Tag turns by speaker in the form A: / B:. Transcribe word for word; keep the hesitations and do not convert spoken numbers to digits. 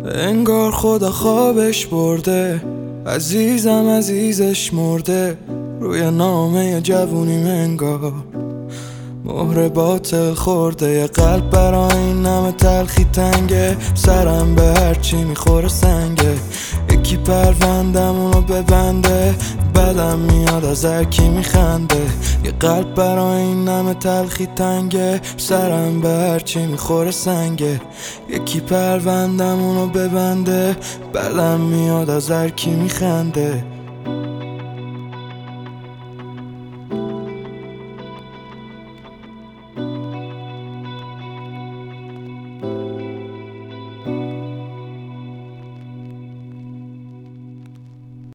A: انگار خدا خوابش برده، عزیزم عزیزش مرده. روی نامه جوونیم انگار مهر باطل خورده. یه قلب برای این همه تلخی تنگه، سرم به هرچی میخوره سنگه. یکی پروندمونو ببنده، بدم میاد از هرکی میخنده. یه قلب برای این همه تلخی تنگه، سرم به هرچی میخوره سنگه. یکی پروندمونو ببنده، بدم میاد از هرکی میخنده.